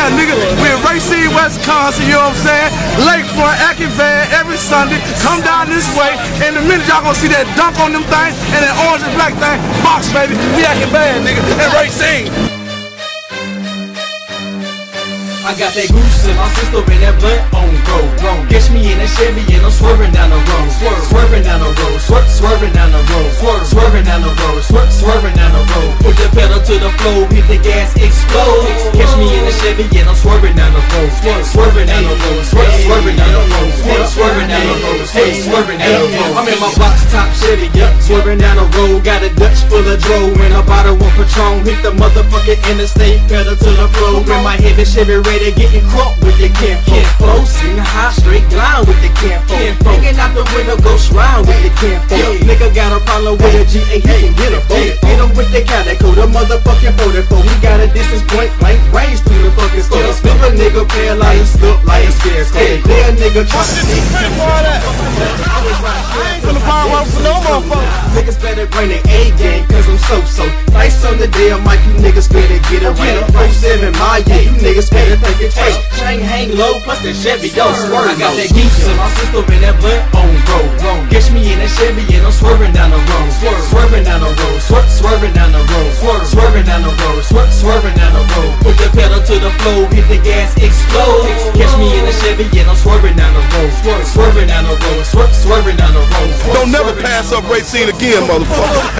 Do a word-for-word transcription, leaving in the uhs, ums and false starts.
Yeah, nigga, we're in Racine, Wisconsin, you know what I'm saying? Lakefront, Atkins Van, every Sunday. Come down this way. In a minute, y'all gonna see that dunk on them things and that orange and black thing. Box, baby. We Atkins Van, nigga, in Racine. I got that goose in my system and that blunt on road. Wrong. Catch me in that Chevy and I'm swerving down the road. Swerve, swerving down the road. Swerve, swerving down the road. Swerve, swerving down the road. Swerve, swerving down the road. Put the pedal to the floor, hit the gas, explode. Catch me in the Chevy and I'm swerving down the road. Swerve, swerving down the road. Swerve, swerving down the road. Swerve, swerving down the road. Swerve, swerving down the road. I'm in my box top Chevy, yeah, swerving down the road. Got a Dutch full of dro and a bottle of Patron. Hit the motherfucking interstate, pedal to the floor. With my heavy Chevy ready, getting crunk with the campo. Sitting high, straight glide with the campo. Hanging out the window, ghost ride with the campo. Nigga got a problem with a G A, he can get a boat. Hit him with the Calico, the motherfucking forty-four. We got a distance point blank range through the fucking store. Still a nigga paralyzed, stuck like a scarecrow. There a nigga trying to sneak. I ain't gonna buy one for no motherfucker. Niggas better bring the A gang, cause I'm so-so. Nice on the damn mic, you niggas better get it right. Pro seven, my yeah, you niggas better think it twice. Chain hang low, plus the Chevy, yo, swerve. I got that geese in my system and that blunt on road. Catch me in that Chevy and I'm swerving down the road. Swerve, swerving down the road. Swerve, swerving down the road. Swerve, swerving down the road. Swerve, swerving down the road. Put the pedal to the floor, hit the gas, explode. Catch me in the Chevy and I'm swerving down the road. Swerve, swerving down the road. Swerve, swerving down the road. Don't never pass up Racine again, motherfucker.